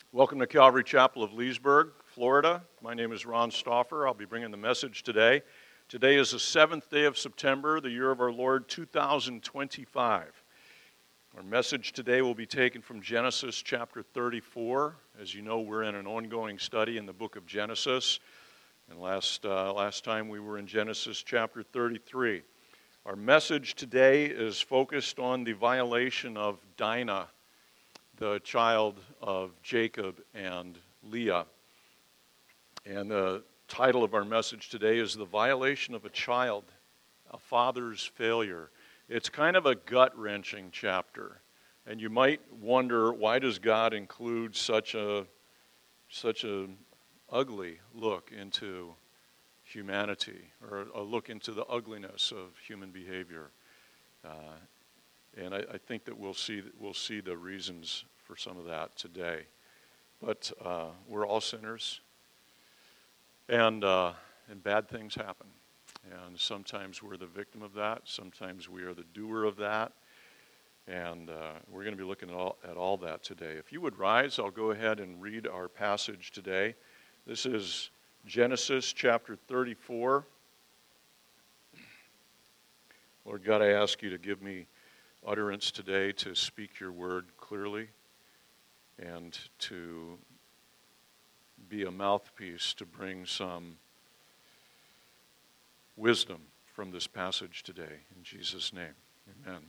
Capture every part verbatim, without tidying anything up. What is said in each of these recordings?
Welcome to Calvary Chapel of Leesburg, Florida. My name is Ron Stauffer. I'll be bringing the message today. Today is the seventh day of September, the year of our Lord, two thousand twenty-five. Our message today will be taken from Genesis chapter thirty-four. As you know, we're in an ongoing study in the book of Genesis. And last, uh, last time we were in Genesis chapter thirty-three. Our message today is focused on the violation of Dinah, the child of Jacob and Leah. And the title of our message today is The Violation of a Child, a Father's Failure. It's kind of a gut-wrenching chapter. And you might wonder, why does God include such a such a ugly look into humanity, or a look into the ugliness of human behavior? Uh, And I, I think that we'll see we'll see the reasons for some of that today. But uh, we're all sinners, and uh, and bad things happen. And sometimes we're the victim of that. Sometimes we are the doer of that. And uh, we're going to be looking at all, at all that today. If you would rise, I'll go ahead and read our passage today. This is Genesis chapter thirty-four. Lord God, I ask you to give me utterance today to speak your word clearly and to be a mouthpiece to bring some wisdom from this passage today. In Jesus' name, amen.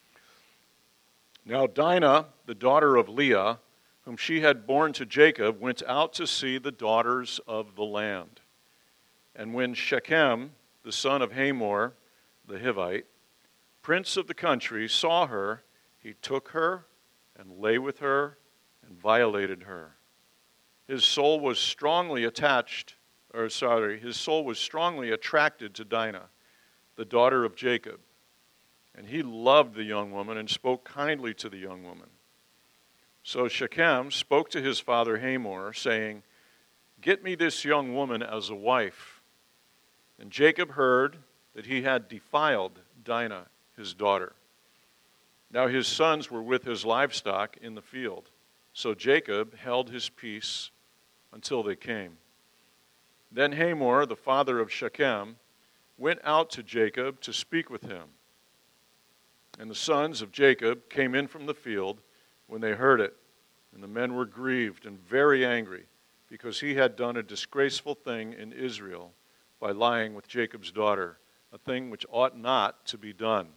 Now Dinah, the daughter of Leah, whom she had borne to Jacob, went out to see the daughters of the land. And when Shechem, the son of Hamor, the Hivite, prince of the country, saw her, he took her and lay with her and violated her. His soul was strongly attached, or sorry, his soul was strongly attracted to Dinah, the daughter of Jacob. And he loved the young woman and spoke kindly to the young woman. So Shechem spoke to his father Hamor, saying, "Get me this young woman as a wife." And Jacob heard that he had defiled Dinah, his daughter. Now his sons were with his livestock in the field. So Jacob held his peace until they came. Then Hamor, the father of Shechem, went out to Jacob to speak with him. And the sons of Jacob came in from the field when they heard it. And the men were grieved and very angry, because he had done a disgraceful thing in Israel by lying with Jacob's daughter, a thing which ought not to be done.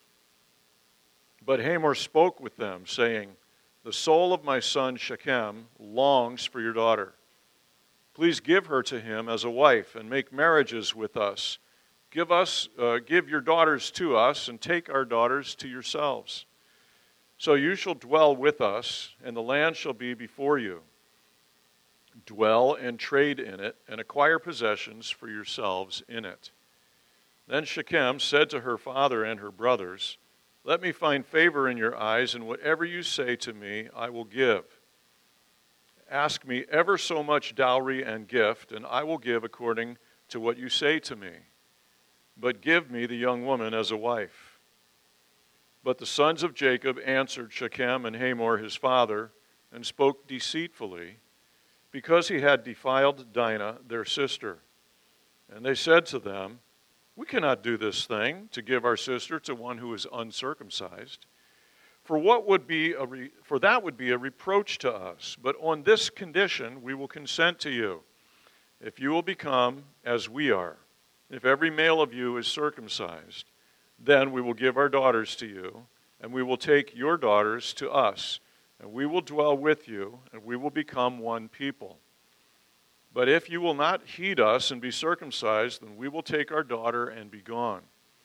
But Hamor spoke with them, saying, "The soul of my son Shechem longs for your daughter. Please give her to him as a wife and make marriages with us. Give us, uh, give your daughters to us and take our daughters to yourselves. So you shall dwell with us, and the land shall be before you. Dwell and trade in it, and acquire possessions for yourselves in it." Then Shechem said to her father and her brothers, "Let me find favor in your eyes, and whatever you say to me, I will give. Ask me ever so much dowry and gift, and I will give according to what you say to me. But give me the young woman as a wife." But the sons of Jacob answered Shechem and Hamor his father, and spoke deceitfully, because he had defiled Dinah their sister. And they said to them, "We cannot do this thing, to give our sister to one who is uncircumcised. For what would be a re- for that would be a reproach to us. But on this condition we will consent to you, if you will become as we are. If every male of you is circumcised, then we will give our daughters to you, and we will take your daughters to us, and we will dwell with you, and we will become one people. But if you will not heed us and be circumcised, then we will take our daughter and be gone."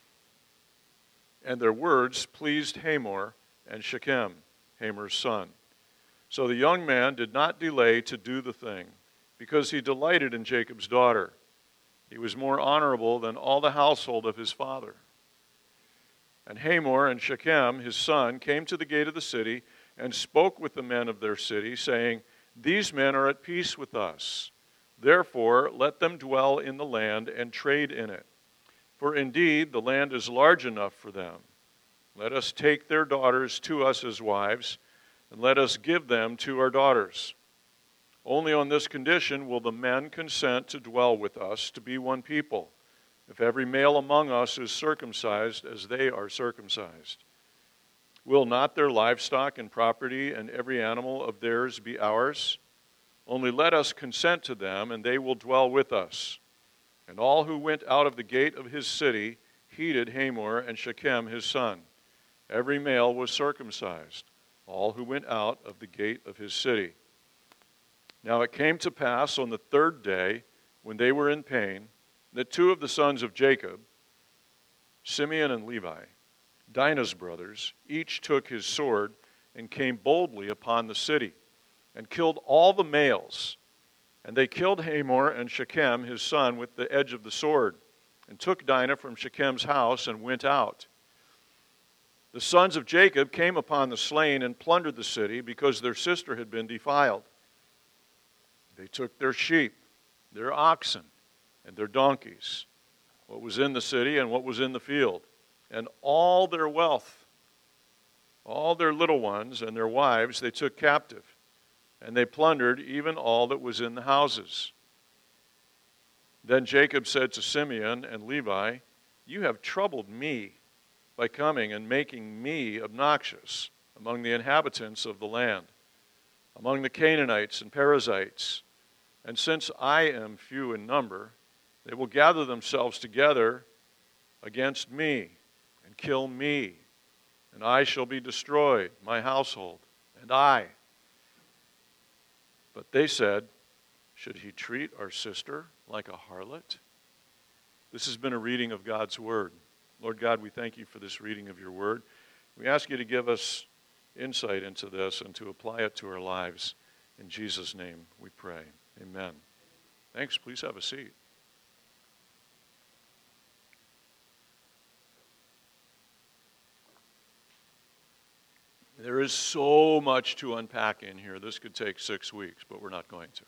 And their words pleased Hamor and Shechem, Hamor's son. So the young man did not delay to do the thing, because he delighted in Jacob's daughter. He was more honorable than all the household of his father. And Hamor and Shechem, his son, came to the gate of the city and spoke with the men of their city, saying, "These men are at peace with us. Therefore, let them dwell in the land and trade in it. For indeed, the land is large enough for them. Let us take their daughters to us as wives, and let us give them to our daughters. Only on this condition will the men consent to dwell with us, to be one people, if every male among us is circumcised as they are circumcised. Will not their livestock and property and every animal of theirs be ours? Only let us consent to them, and they will dwell with us. And all who went out of the gate of his city heeded Hamor and Shechem his son. Every male was circumcised, all who went out of the gate of his city. Now it came to pass on the third day, when they were in pain, that two of the sons of Jacob, Simeon and Levi, Dinah's brothers, each took his sword and came boldly upon the city, and killed all the males. And they killed Hamor and Shechem his son with the edge of the sword, and took Dinah from Shechem's house and went out. The sons of Jacob came upon the slain and plundered the city, because their sister had been defiled. They took their sheep, their oxen, and their donkeys, what was in the city and what was in the field, and all their wealth, all their little ones and their wives they took captive, and they plundered even all that was in the houses. Then Jacob said to Simeon and Levi, "You have troubled me by coming and making me obnoxious among the inhabitants of the land, among the Canaanites and Perizzites. And since I am few in number, they will gather themselves together against me and kill me, and I shall be destroyed, my household, and I." But they said, "Should he treat our sister like a harlot?" This has been a reading of God's word. Lord God, we thank you for this reading of your word. We ask you to give us insight into this and to apply it to our lives. In Jesus' name we pray. Amen. Thanks. Please have a seat. There is so much to unpack in here. This could take six weeks, but we're not going to.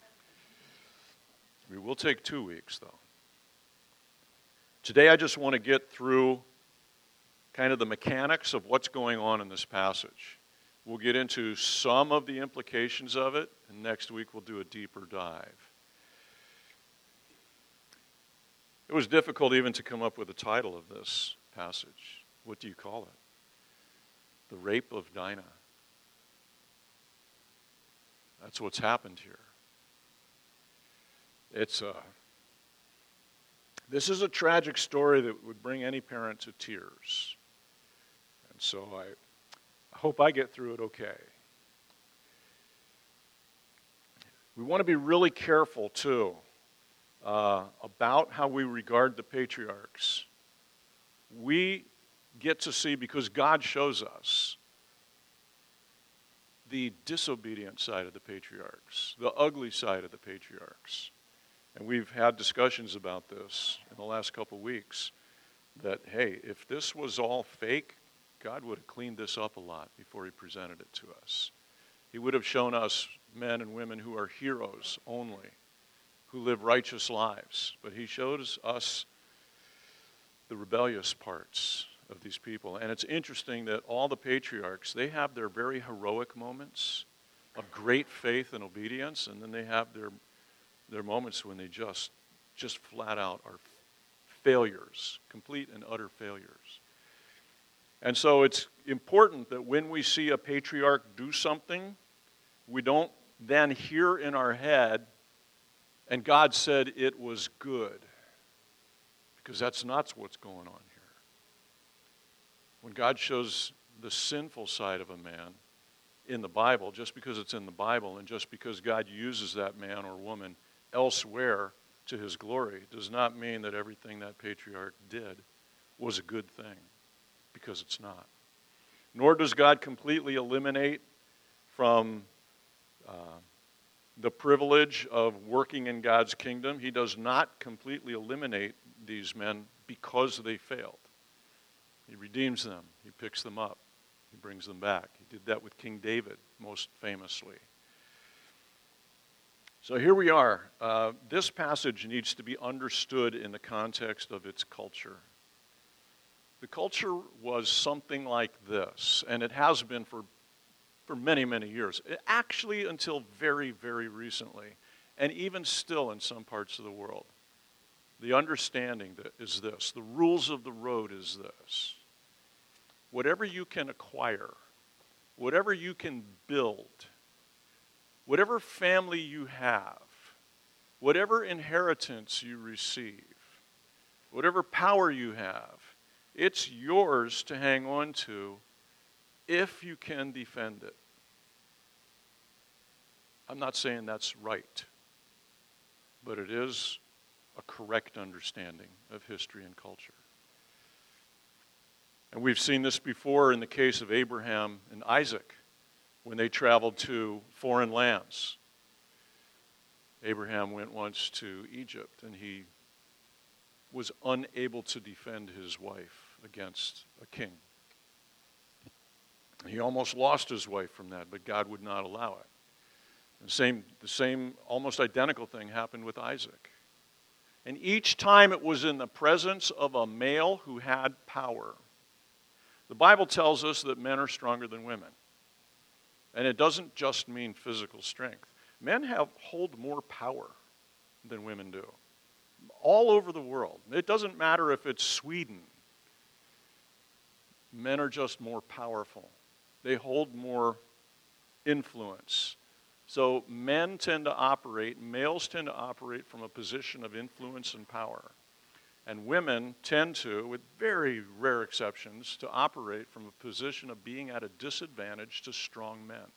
We will take two weeks, though. Today I just want to get through kind of the mechanics of what's going on in this passage. We'll get into some of the implications of it, and next week we'll do a deeper dive. It was difficult even to come up with a title of this passage. What do you call it? The rape of Dinah. That's what's happened here. It's a, this is a tragic story that would bring any parent to tears. And so I, I hope I get through it okay. We want to be really careful, too, uh, about how we regard the patriarchs. We get to see, because God shows us, the disobedient side of the patriarchs, the ugly side of the patriarchs. And we've had discussions about this in the last couple weeks, that, hey, if this was all fake, God would have cleaned this up a lot before he presented it to us. He would have shown us men and women who are heroes only, who live righteous lives. But he shows us the rebellious parts of these people. And it's interesting that all the patriarchs, they have their very heroic moments of great faith and obedience, and then they have their their moments when they just just flat out are failures, complete and utter failures. And so it's important that when we see a patriarch do something, we don't then hear in our head, "And God said it was good," because that's not what's going on here. When God shows the sinful side of a man in the Bible, just because it's in the Bible and just because God uses that man or woman elsewhere to his glory, does not mean that everything that patriarch did was a good thing, because it's not. Nor does God completely eliminate from uh, the privilege of working in God's kingdom. He does not completely eliminate these men because they failed. He redeems them. He picks them up. He brings them back. He did that with King David, most famously. So here we are. Uh, this passage needs to be understood in the context of its culture. The culture was something like this, and it has been for for many, many years. Actually, until very, very recently, and even still in some parts of the world. The understanding that is this, the rules of the road is this. Whatever you can acquire, whatever you can build, whatever family you have, whatever inheritance you receive, whatever power you have, it's yours to hang on to if you can defend it. I'm not saying that's right, but it is a correct understanding of history and culture. And we've seen this before in the case of Abraham and Isaac when they traveled to foreign lands. Abraham went once to Egypt, and he was unable to defend his wife against a king. He almost lost his wife from that, but God would not allow it. The same, the same almost identical thing happened with Isaac. And each time it was in the presence of a male who had power. The Bible tells us that men are stronger than women. And it doesn't just mean physical strength. Men have hold more power than women do. All over the world. It doesn't matter if it's Sweden. Men are just more powerful. They hold more influence. So men tend to operate, males tend to operate from a position of influence and power. And women tend to, with very rare exceptions, to operate from a position of being at a disadvantage to strong men.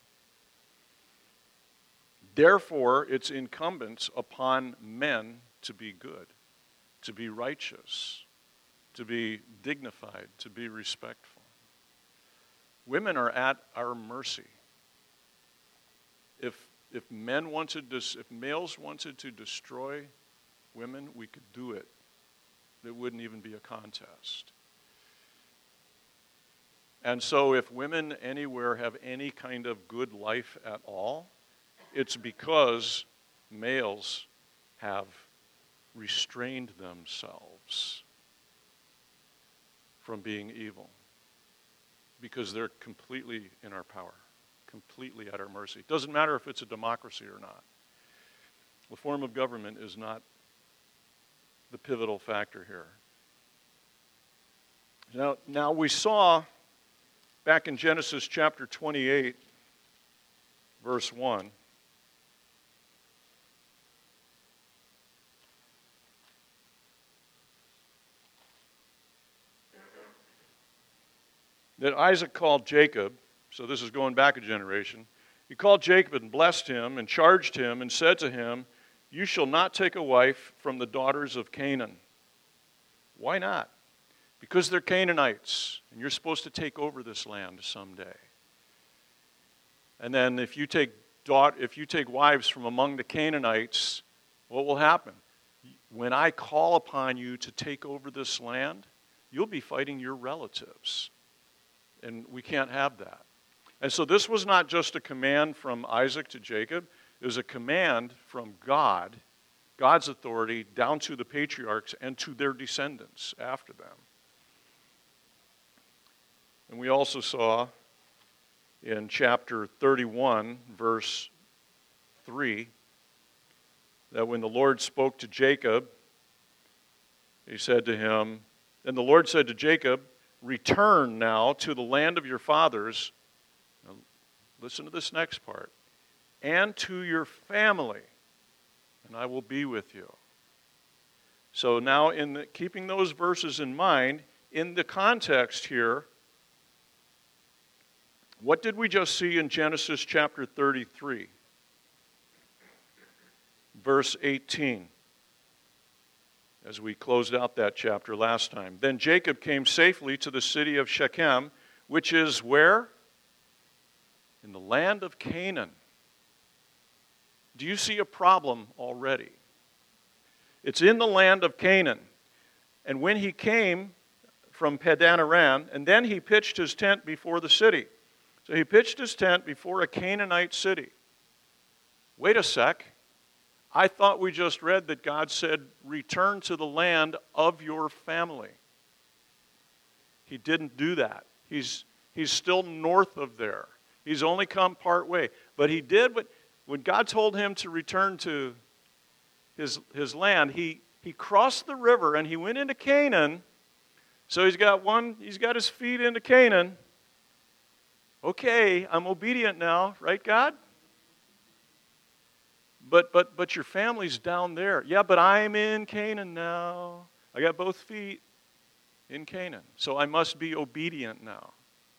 Therefore, it's incumbent upon men to be good, to be righteous, to be dignified, to be respectful. Women are at our mercy. If if men wanted to, if males wanted to destroy women, we could do it. It wouldn't even be a contest. And so if women anywhere have any kind of good life at all, it's because males have restrained themselves from being evil. Because they're completely in our power, completely at our mercy. It doesn't matter if it's a democracy or not. The form of government is not the pivotal factor here. Now, now we saw back in Genesis chapter twenty-eight, verse one, that Isaac called Jacob, so this is going back a generation, he called Jacob and blessed him and charged him and said to him, "You shall not take a wife from the daughters of Canaan." Why not? Because they're Canaanites, and you're supposed to take over this land someday. And then if you take daugh- if you take wives from among the Canaanites, what will happen? When I call upon you to take over this land, you'll be fighting your relatives. And we can't have that. And so this was not just a command from Isaac to Jacob. It was a command from God, God's authority, down to the patriarchs and to their descendants after them. And we also saw in chapter thirty-one, verse three, that when the Lord spoke to Jacob, he said to him, and the Lord said to Jacob, "Return now to the land of your fathers," now listen to this next part, "and to your family, and I will be with you." So now, in the, keeping those verses in mind, in the context here, what did we just see in Genesis chapter thirty-three? Verse eighteen. As we closed out that chapter last time. Then Jacob came safely to the city of Shechem, which is where? In the land of Canaan. Do you see a problem already? It's in the land of Canaan. And when he came from Padan Aram, and then he pitched his tent before the city. So he pitched his tent before a Canaanite city. Wait a sec. I thought we just read that God said, "Return to the land of your family." He didn't do that. He's, he's still north of there. He's only come part way. But he did what, when God told him to return to his, his land, he, he crossed the river and he went into Canaan. So he's got one, he's got his feet into Canaan. Okay, I'm obedient now, right, God? But but but your family's down there. Yeah, but I'm in Canaan now. I got both feet in Canaan. So I must be obedient now.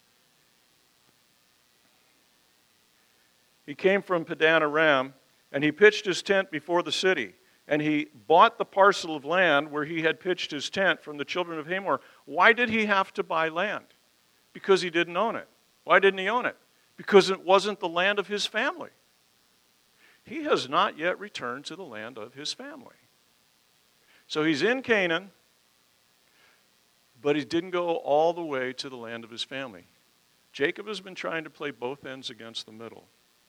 He came from Padan Aram, and he pitched his tent before the city. And he bought the parcel of land where he had pitched his tent from the children of Hamor. Why did he have to buy land? Because he didn't own it. Why didn't he own it? Because it wasn't the land of his family. He has not yet returned to the land of his family. So he's in Canaan, but he didn't go all the way to the land of his family. Jacob has been trying to play both ends against the middle.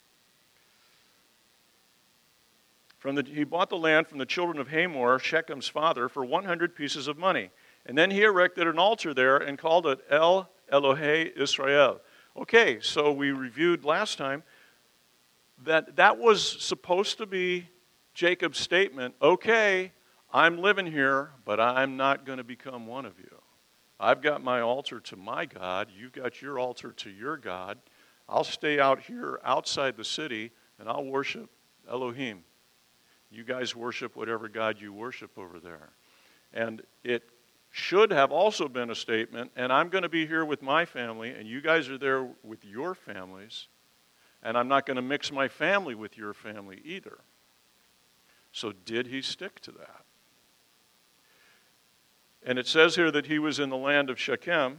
From the, he bought the land from the children of Hamor, Shechem's father, for one hundred pieces of money. And then he erected an altar there and called it El Elohe Israel. Okay, so we reviewed last time that that was supposed to be Jacob's statement. Okay, I'm living here, but I'm not going to become one of you. I've got my altar to my God. You've got your altar to your God. I'll stay out here outside the city, and I'll worship Elohim. You guys worship whatever God you worship over there. And it should have also been a statement, and I'm going to be here with my family, and you guys are there with your families, and I'm not going to mix my family with your family either. So did he stick to that? And it says here that he was in the land of Shechem.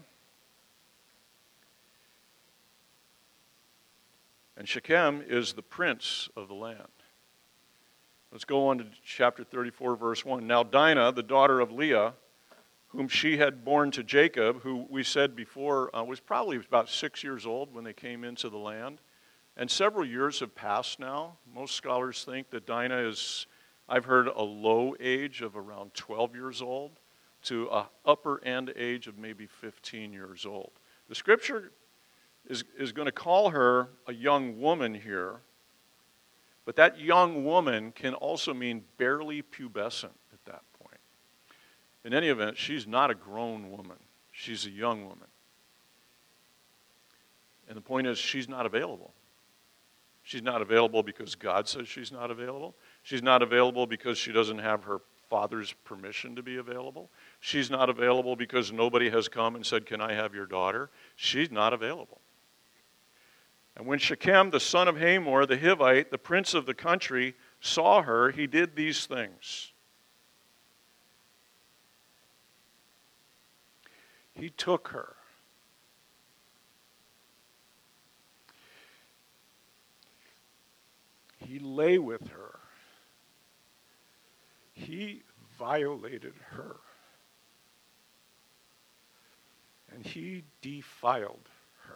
And Shechem is the prince of the land. Let's go on to chapter thirty-four, verse one. Now Dinah, the daughter of Leah, whom she had borne to Jacob, who we said before uh, was probably about six years old when they came into the land. And several years have passed now. Most scholars think that Dinah is, I've heard, a low age of around twelve years old to an upper end age of maybe fifteen years old. The scripture is, is going to call her a young woman here, but that young woman can also mean barely pubescent at that point. In any event, she's not a grown woman. She's a young woman. And the point is, she's not available. She's not available because God says she's not available. She's not available because she doesn't have her father's permission to be available. She's not available because nobody has come and said, "Can I have your daughter?" She's not available. And when Shechem, the son of Hamor, the Hivite, the prince of the country, saw her, he did these things. He took her. He lay with her. He violated her. And he defiled her.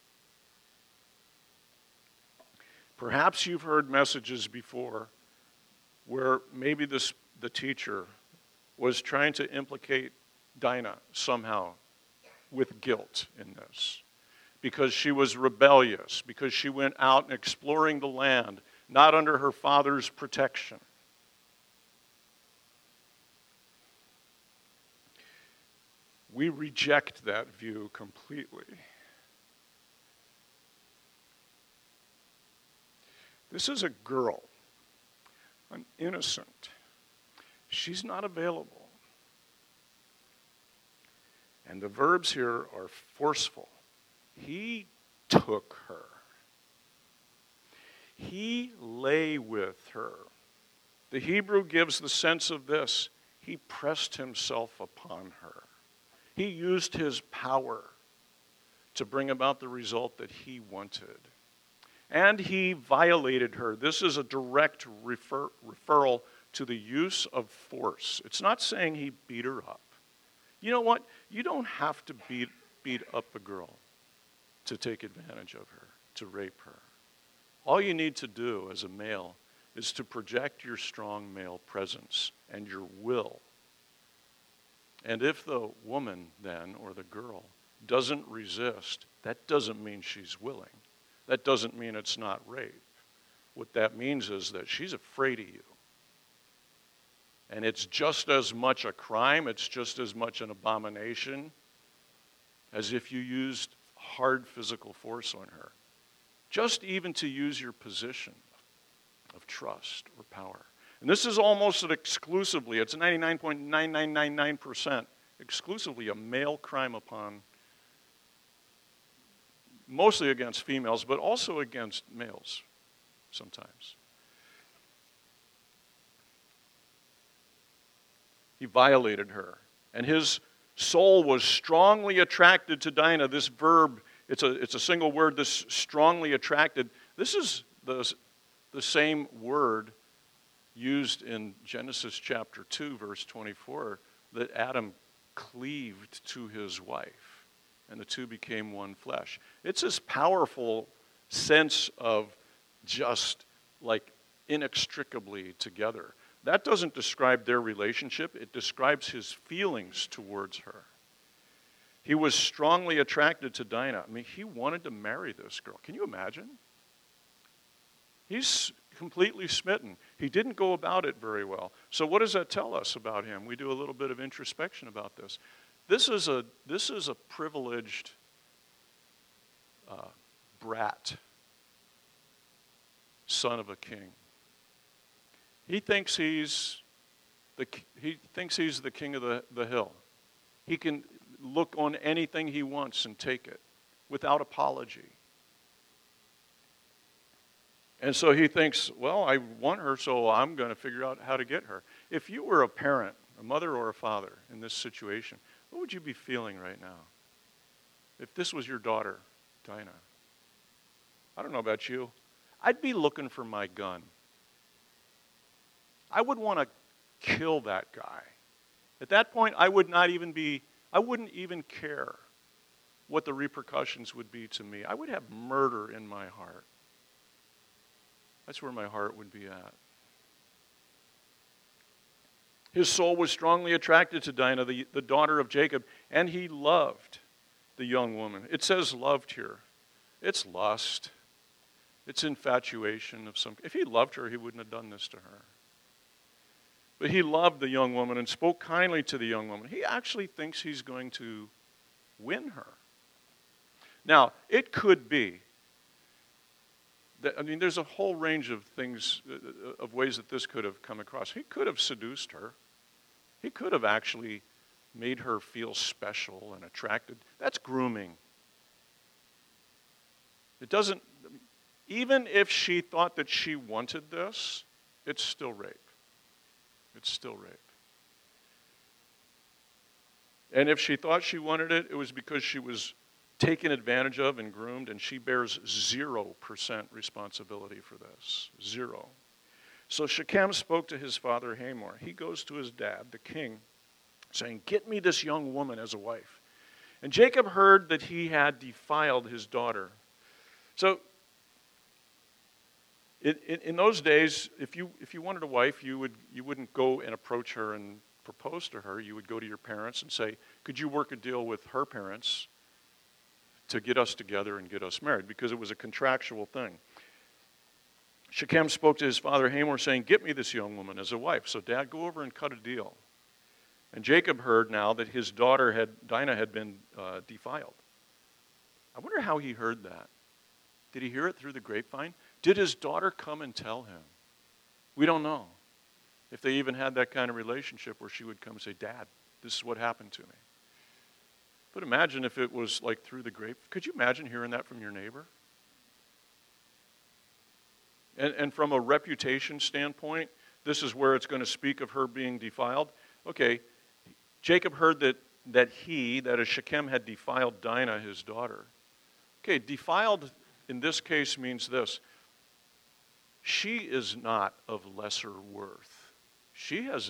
Perhaps you've heard messages before where maybe this, the teacher was trying to implicate Dinah somehow with guilt in this, because she was rebellious, because she went out and exploring the land, not under her father's protection. We reject that view completely. This is a girl, an innocent. She's not available. And the verbs here are forceful. He took her. He lay with her. The Hebrew gives the sense of this. He pressed himself upon her. He used his power to bring about the result that he wanted. And he violated her. This is a direct refer, referral to the use of force. It's not saying he beat her up. You know what? You don't have to beat, beat up a girl to take advantage of her, to rape her. All you need to do as a male is to project your strong male presence and your will. And if the woman then, or the girl, doesn't resist, that doesn't mean she's willing. That doesn't mean it's not rape. What that means is that she's afraid of you. And it's just as much a crime, it's just as much an abomination as if you used hard physical force on her. Just even to use your position of trust or power. And this is almost exclusively, it's ninety-nine point nine nine nine nine percent exclusively a male crime upon, mostly against females, but also against males sometimes. He violated her, and his soul was strongly attracted to Dinah. This verb, it's a, it's a single word, this strongly attracted. This is the, the same word used in Genesis chapter two, verse twenty-four, that Adam cleaved to his wife, and the two became one flesh. It's this powerful sense of just like inextricably together. That doesn't describe their relationship. It describes his feelings towards her. He was strongly attracted to Dinah. I mean, he wanted to marry this girl. Can you imagine? He's completely smitten. He didn't go about it very well. So what does that tell us about him? We do a little bit of introspection about this. This is a, this is a privileged uh, brat, son of a king. He thinks he's the he thinks he's the king of the, the hill. He can look on anything he wants and take it without apology. And so he thinks, well, I want her, so I'm going to figure out how to get her. If you were a parent, a mother or a father in this situation, what would you be feeling right now? If this was your daughter, Dinah. I don't know about you. I'd be looking for my gun. I would want to kill that guy. At that point, I would not even be, I wouldn't even care what the repercussions would be to me. I would have murder in my heart. That's where my heart would be at. His soul was strongly attracted to Dinah, the, the daughter of Jacob, and he loved the young woman. It says loved here. It's lust. It's infatuation of some. If he loved her, he wouldn't have done this to her. But he loved the young woman and spoke kindly to the young woman. He actually thinks he's going to win her. Now, it could be that, I mean, there's a whole range of things, of ways that this could have come across. He could have seduced her. He could have actually made her feel special and attracted. That's grooming. It doesn't, even if she thought that she wanted this, it's still rape. It's still rape. And if she thought she wanted it, it was because she was taken advantage of and groomed, and she bears zero percent responsibility for this. Zero. So Shechem spoke to his father Hamor. He goes to his dad, the king, saying, "Get me this young woman as a wife." And Jacob heard that he had defiled his daughter. So In, in, in those days, if you if you wanted a wife, you would you wouldn't go and approach her and propose to her. You would go to your parents and say, "Could you work a deal with her parents to get us together and get us married?" Because it was a contractual thing. Shechem spoke to his father Hamor, saying, "Get me this young woman as a wife." So Dad, go over and cut a deal. And Jacob heard now that his daughter had Dinah had been uh, defiled. I wonder how he heard that. Did he hear it through the grapevine? Did his daughter come and tell him? We don't know. If they even had that kind of relationship where she would come and say, "Dad, this is what happened to me." But imagine if it was like through the grape. Could you imagine hearing that from your neighbor? And, and from a reputation standpoint, this is where it's going to speak of her being defiled. Okay, Jacob heard that, that he, that is Shechem, had defiled Dinah, his daughter. Okay, defiled in this case means this. She is not of lesser worth. She has,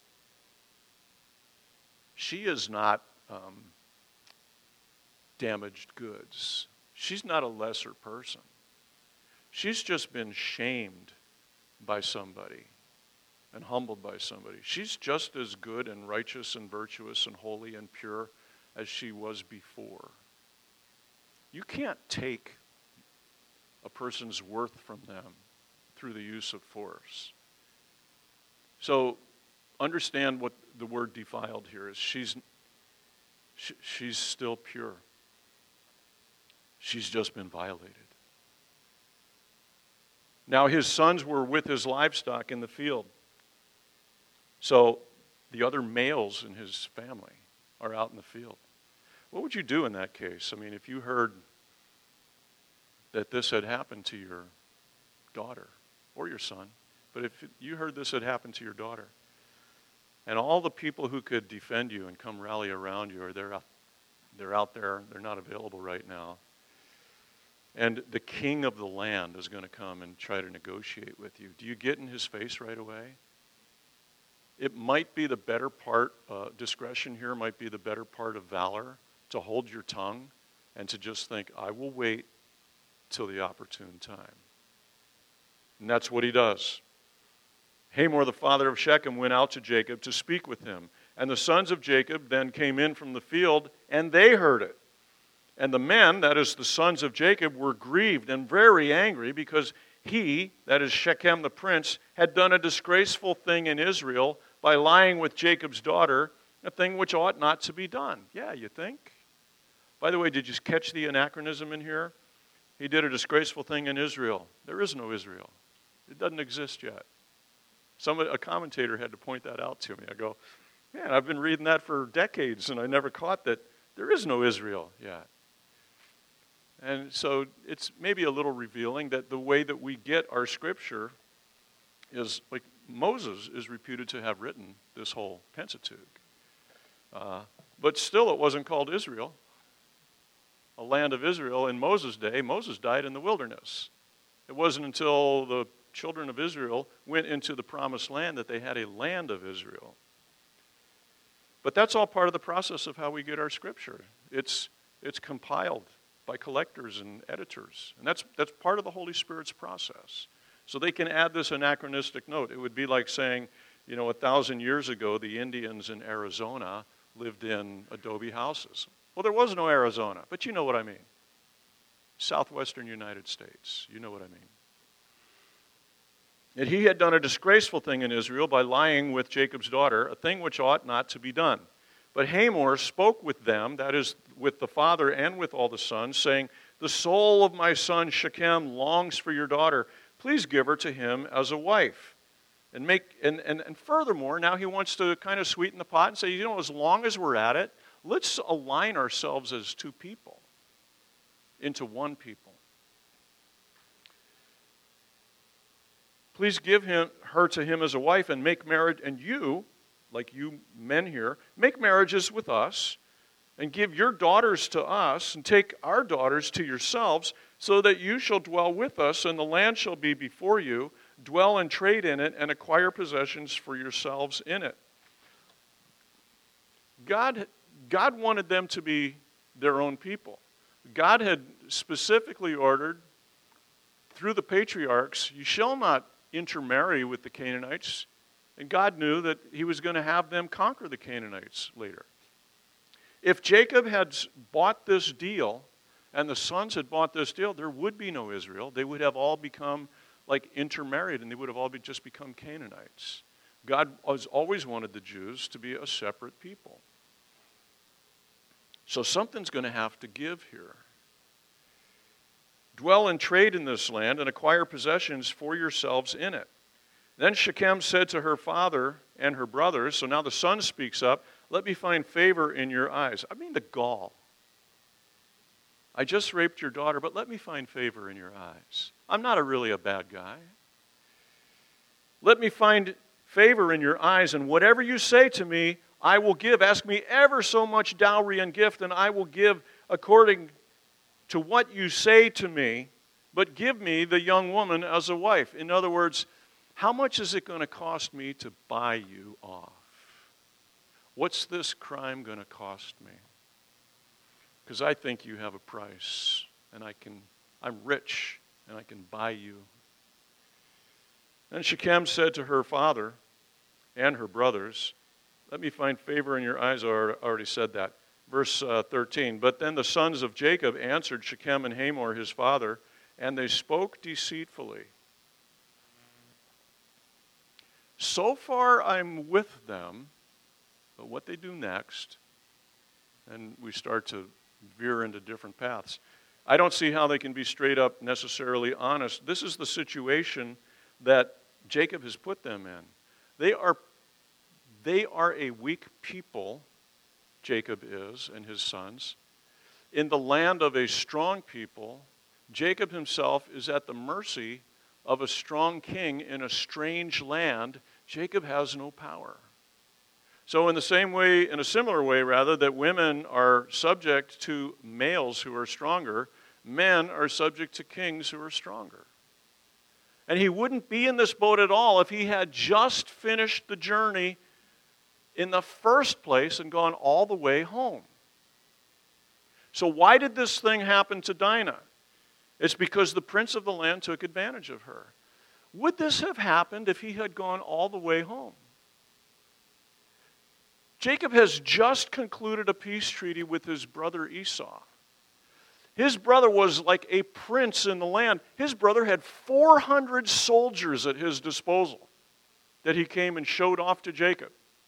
she is not um, damaged goods. She's not a lesser person. She's just been shamed by somebody and humbled by somebody. She's just as good and righteous and virtuous and holy and pure as she was before. You can't take a person's worth from them through the use of force. So understand what the word defiled here is. She's, she, she's still pure. She's just been violated. Now his sons were with his livestock in the field. So the other males in his family are out in the field. What would you do in that case? I mean, if you heard that this had happened to your daughter or your son, but if you heard this had happened to your daughter, and all the people who could defend you and come rally around you, or they're out, they're out there, they're not available right now, and the king of the land is going to come and try to negotiate with you, do you get in his face right away? It might be the better part, uh, discretion here might be the better part of valor, to hold your tongue and to just think, I will wait till the opportune time. And that's what he does. Hamor, the father of Shechem, went out to Jacob to speak with him. And the sons of Jacob then came in from the field, and they heard it. And the men, that is the sons of Jacob, were grieved and very angry because he, that is Shechem the prince, had done a disgraceful thing in Israel by lying with Jacob's daughter, a thing which ought not to be done. Yeah, you think? By the way, did you catch the anachronism in here? He did a disgraceful thing in Israel. There is no Israel. It doesn't exist yet. Some, a commentator had to point that out to me. I go, man, I've been reading that for decades, and I never caught that there is no Israel yet. And so it's maybe a little revealing that the way that we get our scripture is like Moses is reputed to have written this whole Pentateuch. Uh, but still it wasn't called Israel, a land of Israel. In Moses' day, Moses died in the wilderness. It wasn't until the children of Israel went into the promised land that they had a land of Israel. But that's all part of the process of how we get our scripture. It's, it's compiled by collectors and editors. And that's, that's part of the Holy Spirit's process. So they can add this anachronistic note. It would be like saying, you know, a thousand years ago, the Indians in Arizona lived in adobe houses. Well, there was no Arizona, but you know what I mean. Southwestern United States, you know what I mean. And he had done a disgraceful thing in Israel by lying with Jacob's daughter, a thing which ought not to be done. But Hamor spoke with them, that is, with the father and with all the sons, saying, the soul of my son Shechem longs for your daughter. Please give her to him as a wife. And make and, and, and furthermore, now he wants to kind of sweeten the pot and say, you know, as long as we're at it, let's align ourselves as two people into one people. Please give him her to him as a wife and make marriage, and you, like you men here, make marriages with us and give your daughters to us and take our daughters to yourselves so that you shall dwell with us and the land shall be before you. Dwell and trade in it and acquire possessions for yourselves in it. God, God wanted them to be their own people. God had specifically ordered through the patriarchs, you shall not intermarry with the Canaanites. And God knew that he was going to have them conquer the Canaanites later. If Jacob had bought this deal and the sons had bought this deal, there would be no Israel. They would have all become like intermarried and they would have all be, just become Canaanites. God has always wanted the Jews to be a separate people. So something's going to have to give here. Dwell and trade in this land and acquire possessions for yourselves in it. Then Shechem said to her father and her brothers, so now the son speaks up, let me find favor in your eyes. I mean the gall. I just raped your daughter, but let me find favor in your eyes. I'm not a really a bad guy. Let me find favor in your eyes, and whatever you say to me, I will give. Ask me ever so much dowry and gift, and I will give according to what you say to me, but give me the young woman as a wife. In other words, how much is it going to cost me to buy you off? What's this crime going to cost me? Because I think you have a price, and I can, I'm rich, and I can buy you. Then Shechem said to her father and her brothers, let me find favor in your eyes. I already said that. Verse uh, thirteen, but then the sons of Jacob answered Shechem and Hamor his father and they spoke deceitfully. So far I'm with them, but what they do next, and we start to veer into different paths. I don't see how they can be straight up necessarily honest. This is the situation that Jacob has put them in. They are, they are a weak people, Jacob is and his sons. In the land of a strong people, Jacob himself is at the mercy of a strong king in a strange land. Jacob has no power. So in the same way, in a similar way rather, that women are subject to males who are stronger, men are subject to kings who are stronger. And he wouldn't be in this boat at all if he had just finished the journey in the first place and gone all the way home. So why did this thing happen to Dinah? It's because the prince of the land took advantage of her. Would this have happened if he had gone all the way home? Jacob has just concluded a peace treaty with his brother Esau. His brother was like a prince in the land. His brother had four hundred soldiers at his disposal that he came and showed off to Jacob.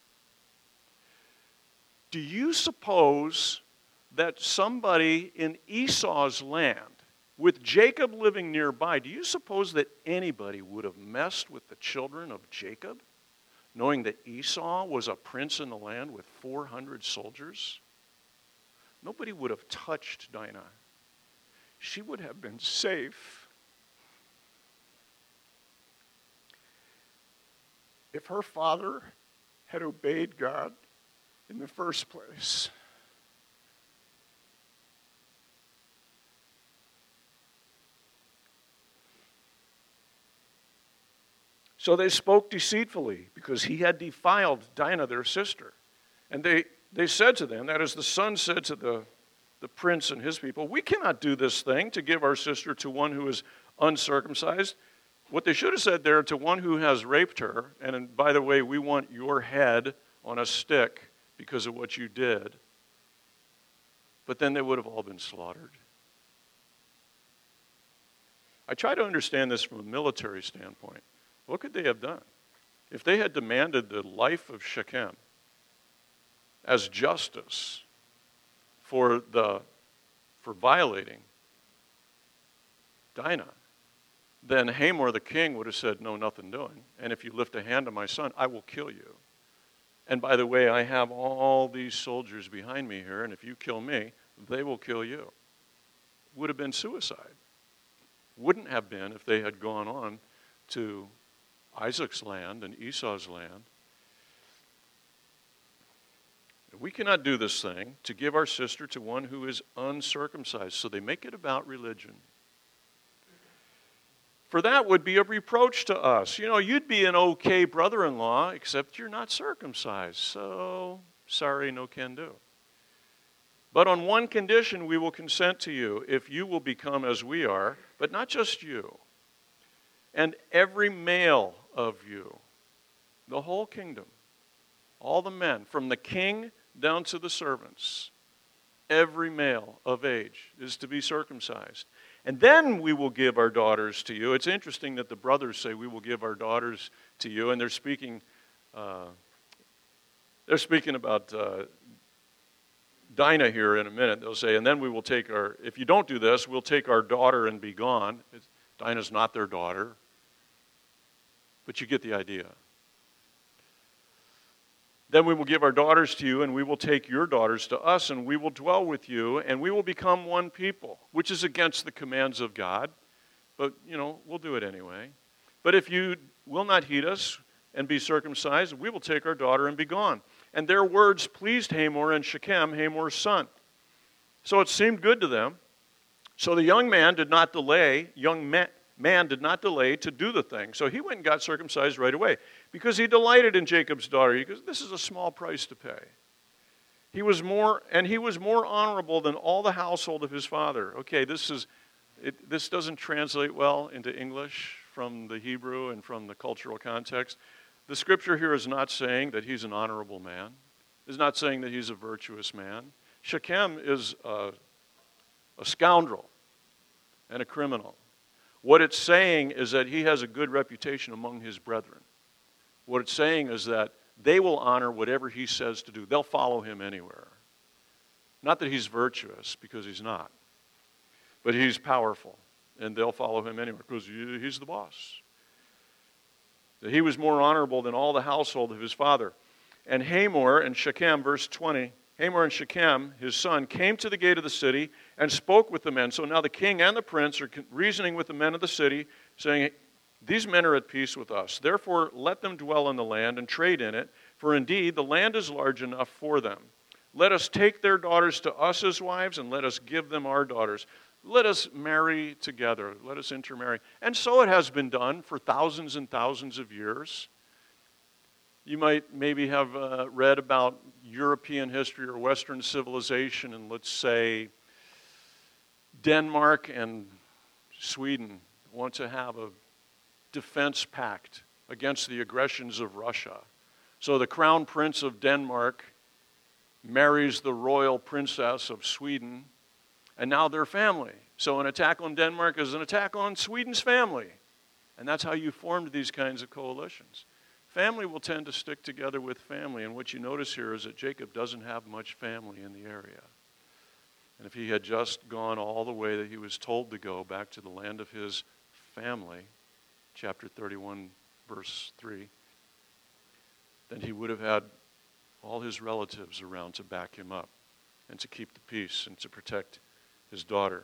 Do you suppose that somebody in Esau's land, with Jacob living nearby, do you suppose that anybody would have messed with the children of Jacob, knowing that Esau was a prince in the land with four hundred soldiers? Nobody would have touched Dinah. She would have been safe. If her father had obeyed God in the first place. So they spoke deceitfully because he had defiled Dinah, their sister. And they, they said to them, that is, the son said to the, the prince and his people, we cannot do this thing to give our sister to one who is uncircumcised. What they should have said there, to one who has raped her, and by the way, we want your head on a stick because of what you did. But then they would have all been slaughtered. I try to understand this from a military standpoint. What could they have done? If they had demanded the life of Shechem as justice for the for violating Dinah, then Hamor the king would have said, no, nothing doing. And if you lift a hand on my son, I will kill you. And by the way, I have all these soldiers behind me here, and if you kill me, they will kill you. Would have been suicide. Wouldn't have been if they had gone on to Isaac's land and Esau's land. We cannot do this thing to give our sister to one who is uncircumcised. So they make it about religion. For that would be a reproach to us. You know, you'd be an okay brother-in-law, except you're not circumcised. So, sorry, no can do. But on one condition we will consent to you, if you will become as we are, but not just you. And every male of you, the whole kingdom, all the men, from the king down to the servants, every male of age is to be circumcised. And then we will give our daughters to you. It's interesting that the brothers say we will give our daughters to you, and they're speaking, uh, they're speaking about uh, Dinah here in a minute. They'll say, and then we will take our, if you don't do this, we'll take our daughter and be gone. It's, Dinah's not their daughter. But you get the idea. Then we will give our daughters to you, and we will take your daughters to us, and we will dwell with you, and we will become one people, which is against the commands of God. But, you know, we'll do it anyway. But if you will not heed us and be circumcised, we will take our daughter and be gone. And their words pleased Hamor and Shechem, Hamor's son. So it seemed good to them. So the young man did not delay, young man, man did not delay to do the thing. So he went and got circumcised right away because he delighted in Jacob's daughter. He goes, this is a small price to pay. He was more, and he was more honorable than all the household of his father. Okay, this is, it, this doesn't translate well into English from the Hebrew and from the cultural context. The scripture here is not saying that he's an honorable man. It's not saying that he's a virtuous man. Shechem is a, a scoundrel and a criminal. What it's saying is that he has a good reputation among his brethren. What it's saying is that they will honor whatever he says to do. They'll follow him anywhere. Not that he's virtuous, because he's not. But he's powerful, and they'll follow him anywhere, because he's the boss. That he was more honorable than all the household of his father. And Hamor and Shechem, verse twenty, Hamor and Shechem, his son, came to the gate of the city and spoke with the men. So now the king and the prince are reasoning with the men of the city, saying, these men are at peace with us. Therefore, let them dwell in the land and trade in it, for indeed the land is large enough for them. Let us take their daughters to us as wives, and let us give them our daughters. Let us marry together. Let us intermarry. And so it has been done for thousands and thousands of years. You might maybe have uh, read about European history or Western civilization, and let's say Denmark and Sweden want to have a defense pact against the aggressions of Russia. So the crown prince of Denmark marries the royal princess of Sweden, and now they're family. So an attack on Denmark is an attack on Sweden's family. And that's how you formed these kinds of coalitions. Family will tend to stick together with family, and what you notice here is that Jacob doesn't have much family in the area. And if he had just gone all the way that he was told to go back to the land of his family, chapter thirty-one, verse three, then he would have had all his relatives around to back him up and to keep the peace and to protect his daughter.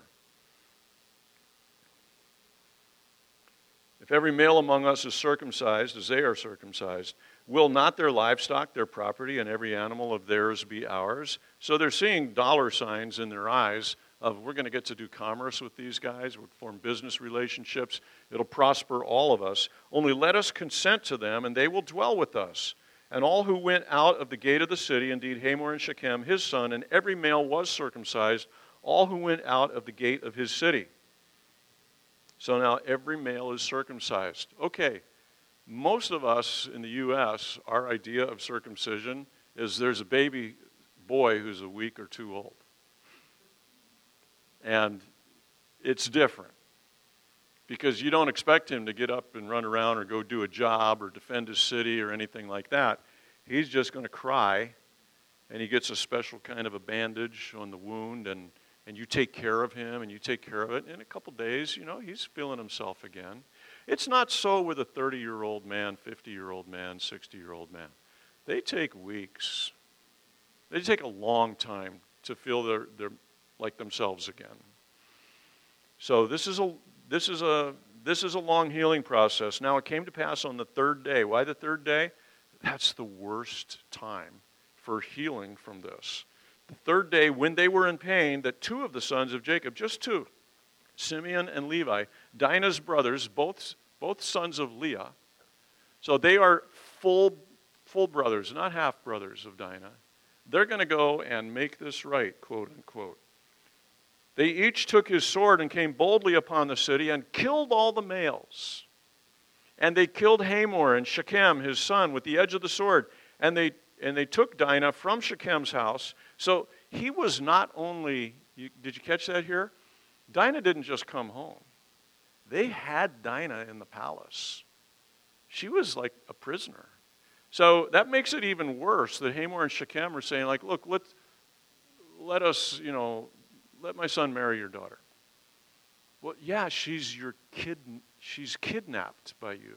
If every male among us is circumcised as they are circumcised, will not their livestock, their property, and every animal of theirs be ours? So they're seeing dollar signs in their eyes of, we're going to get to do commerce with these guys, we'll form business relationships, it'll prosper all of us. Only let us consent to them, and they will dwell with us. And all who went out of the gate of the city, indeed Hamor and Shechem, his son, and every male was circumcised, all who went out of the gate of his city. So now every male is circumcised. Okay, most of us in the U S, our idea of circumcision is there's a baby boy who's a week or two old. And it's different, because you don't expect him to get up and run around or go do a job or defend his city or anything like that. He's just going to cry, and he gets a special kind of a bandage on the wound, and and you take care of him, and you take care of it. In a couple days, you know, he's feeling himself again. It's not so with a thirty-year-old man, fifty-year-old man, sixty-year-old man. They take weeks. They take a long time to feel they're, they're like themselves again. So this is a this is a this is a long healing process. Now it came to pass on the third day. Why the third day? That's the worst time for healing from this. The third day, when they were in pain, that two of the sons of Jacob, just two, Simeon and Levi, Dinah's brothers, both, both sons of Leah, so they are full, full brothers, not half brothers of Dinah. They're going to go and make this right, quote unquote. They each took his sword and came boldly upon the city and killed all the males. And they killed Hamor and Shechem, his son, with the edge of the sword. And they and they took Dinah from Shechem's house. So he was not only, you, did you catch that here? Dinah didn't just come home. They had Dinah in the palace. She was like a prisoner. So that makes it even worse that Hamor and Shechem are saying, like, look, let, let us, you know, let my son marry your daughter. Well, yeah, she's your kid, she's kidnapped by you.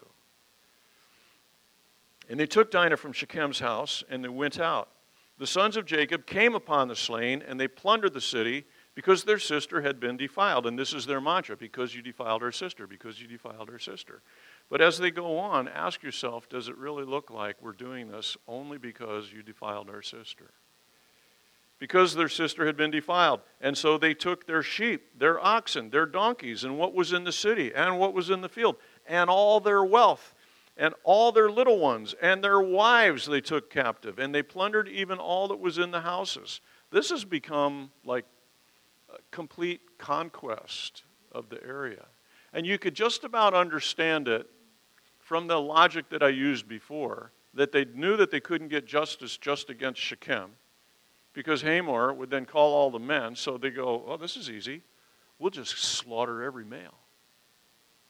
And they took Dinah from Shechem's house, and they went out. The sons of Jacob came upon the slain, and they plundered the city because their sister had been defiled. And this is their mantra, because you defiled our sister, because you defiled our sister. But as they go on, ask yourself, does it really look like we're doing this only because you defiled our sister? Because their sister had been defiled. And so they took their sheep, their oxen, their donkeys, and what was in the city, and what was in the field, and all their wealth, and all their little ones, and their wives they took captive, and they plundered even all that was in the houses. This has become like a complete conquest of the area. And you could just about understand it from the logic that I used before, that they knew that they couldn't get justice just against Shechem, because Hamor would then call all the men, so they go, oh, this is easy. We'll just slaughter every male.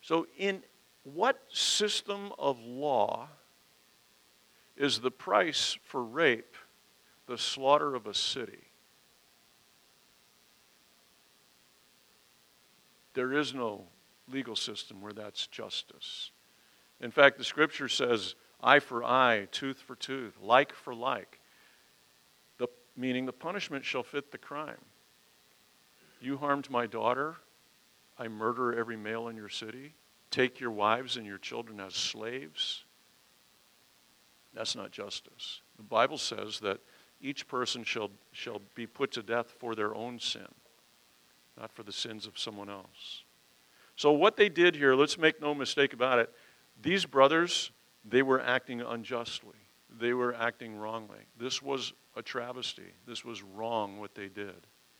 So in what system of law is the price for rape the slaughter of a city? There is no legal system where that's justice. In fact, the scripture says, eye for eye, tooth for tooth, like for like. The, meaning the punishment shall fit the crime. You harmed my daughter, I murder every male in your city, take your wives and your children as slaves. That's not justice. The Bible says that each person shall, shall be put to death for their own sin, not for the sins of someone else. So what they did here, let's make no mistake about it, these brothers, they were acting unjustly. They were acting wrongly. This was a travesty. This was wrong what they did.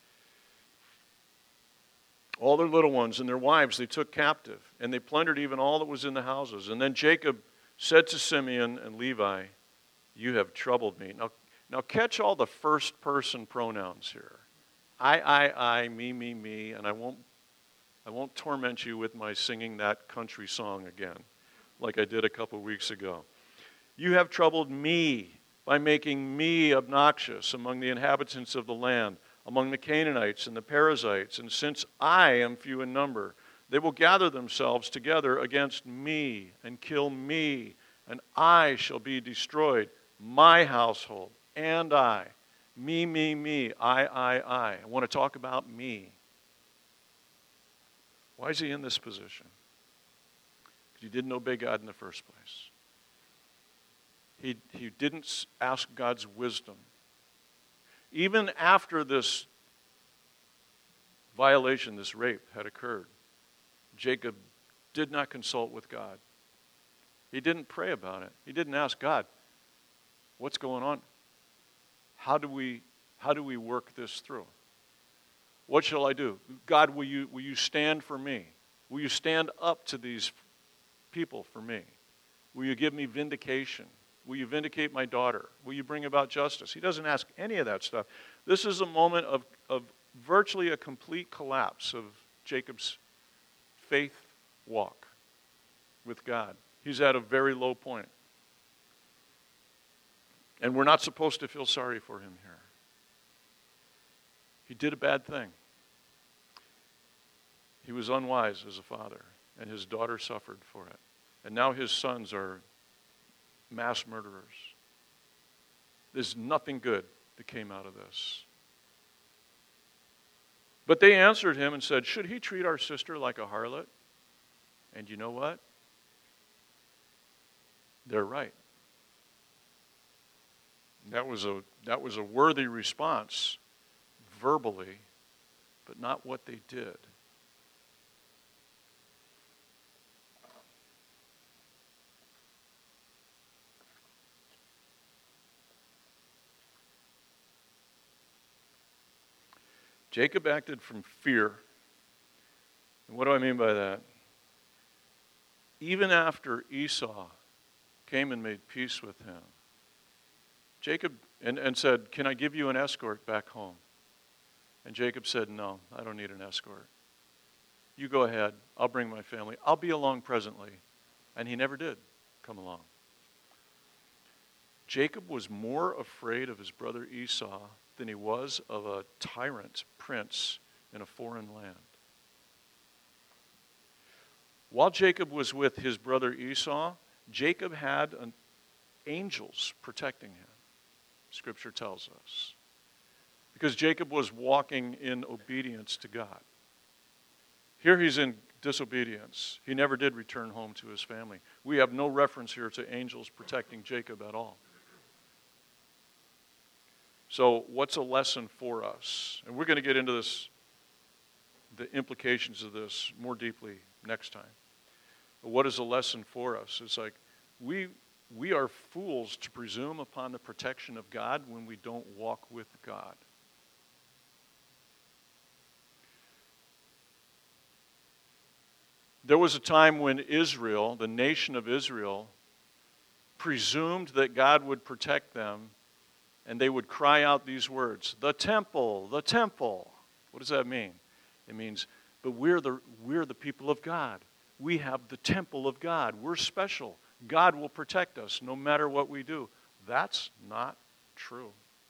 All their little ones and their wives they took captive, and they plundered even all that was in the houses. And then Jacob said to Simeon and Levi, you have troubled me. Now, now catch all the first person pronouns here. I, I, I, me, me, me, and I won't, I won't torment you with my singing that country song again, like I did a couple weeks ago. You have troubled me by making me obnoxious among the inhabitants of the land, among the Canaanites and the Perizzites, and since I am few in number, they will gather themselves together against me and kill me, and I shall be destroyed, my household, and I. Me, me, me, I, I, I. I want to talk about me. Why is he in this position? Because he didn't obey God in the first place. He, he didn't ask God's wisdom. Even after this violation, this rape had occurred, Jacob did not consult with God. He didn't pray about it. He didn't ask God, what's going on? How do we, how do we work this through? What shall I do? God, will you, will you stand for me? Will you stand up to these people for me? Will you give me vindication? Will you vindicate my daughter? Will you bring about justice? He doesn't ask any of that stuff. This is a moment of, of virtually a complete collapse of Jacob's faith walk with God. He's at a very low point. And we're not supposed to feel sorry for him here. He did a bad thing. He was unwise as a father, and his daughter suffered for it. And now his sons are mass murderers. There's nothing good that came out of this. But they answered him and said, should he treat our sister like a harlot? And you know what? They're right. That was a, that was a worthy response verbally, but not what they did. Jacob acted from fear. And what do I mean by that? Even after Esau came and made peace with him, Jacob, and, and said, can I give you an escort back home? And Jacob said, no, I don't need an escort. You go ahead. I'll bring my family. I'll be along presently. And he never did come along. Jacob was more afraid of his brother Esau than he was of a tyrant prince in a foreign land. While Jacob was with his brother Esau, Jacob had an, angels protecting him, Scripture tells us. Because Jacob was walking in obedience to God. Here he's in disobedience. He never did return home to his family. We have no reference here to angels protecting Jacob at all. So what's a lesson for us? And we're going to get into this, the implications of this more deeply next time. But what is a lesson for us? It's like we we are fools to presume upon the protection of God when we don't walk with God. There was a time when Israel, the nation of Israel, presumed that God would protect them, and they would cry out these words, the temple, the temple. What does that mean? It means, but we're the, we're the people of God. we have the temple of God. We're special. God will protect us no matter what we do. That's not true.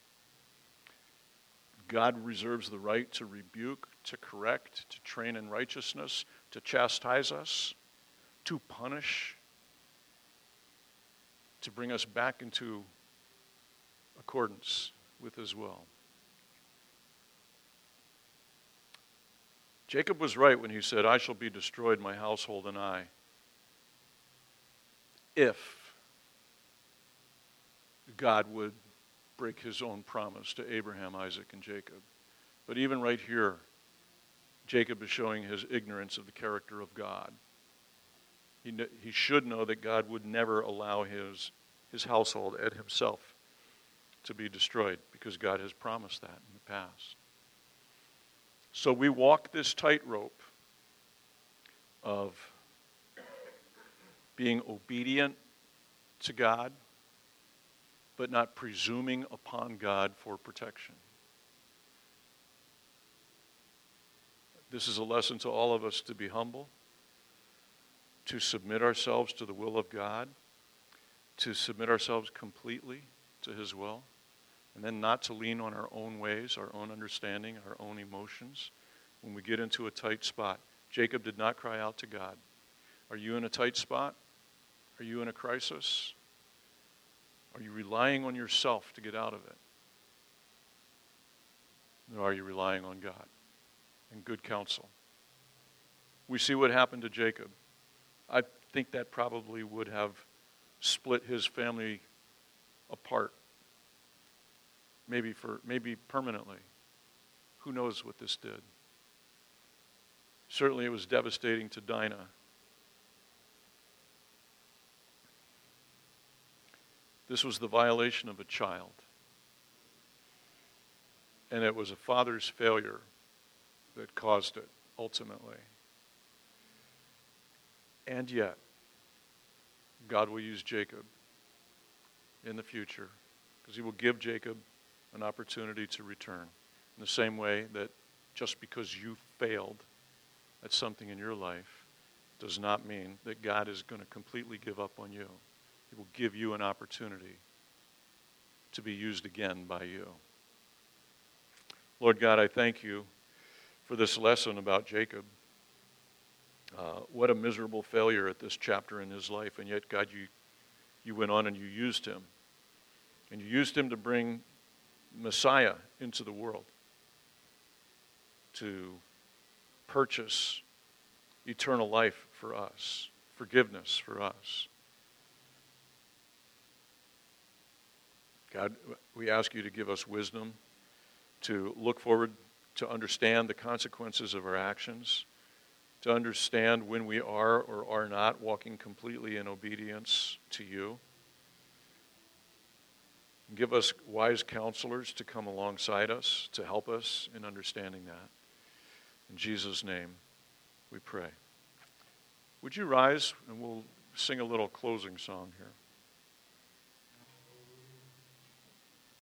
God reserves the right to rebuke, to correct, to train in righteousness, to chastise us, to punish, to bring us back into accordance with his will. Jacob was right when he said, I shall be destroyed, my household and I, if God would break his own promise to Abraham, Isaac, and Jacob. But even right here, Jacob is showing his ignorance of the character of God. He, kn- he should know that God would never allow his, his household and himself to be destroyed, because God has promised that in the past. So we walk this tightrope of being obedient to God, but not presuming upon God for protection. This is a lesson to all of us to be humble, to submit ourselves to the will of God, to submit ourselves completely to his will, and then not to lean on our own ways, our own understanding, our own emotions when we get into a tight spot. Jacob did not cry out to God. Are you in a tight spot? Are you in a crisis? Are you relying on yourself to get out of it? Or are you relying on God and good counsel? We see what happened to Jacob. I think that probably would have split his family apart. Maybe for maybe permanently. Who knows what this did? Certainly it was devastating to Dinah. This was the violation of a child. And it was a father's failure that caused it, ultimately. And yet, God will use Jacob in the future, because he will give Jacob an opportunity to return. In the same way that just because you failed at something in your life does not mean that God is going to completely give up on you. He will give you an opportunity to be used again by you. Lord God, I thank you for this lesson about Jacob. Uh, what a miserable failure at this chapter in his life, and yet, God, you, you went on and you used him. And you used him to bring Messiah into the world, to purchase eternal life for us, forgiveness for us. God, we ask you to give us wisdom to look forward, to understand the consequences of our actions, to understand when we are or are not walking completely in obedience to you. Give us wise counselors to come alongside us, to help us in understanding that. In Jesus' name, we pray. Would you rise and we'll sing a little closing song here.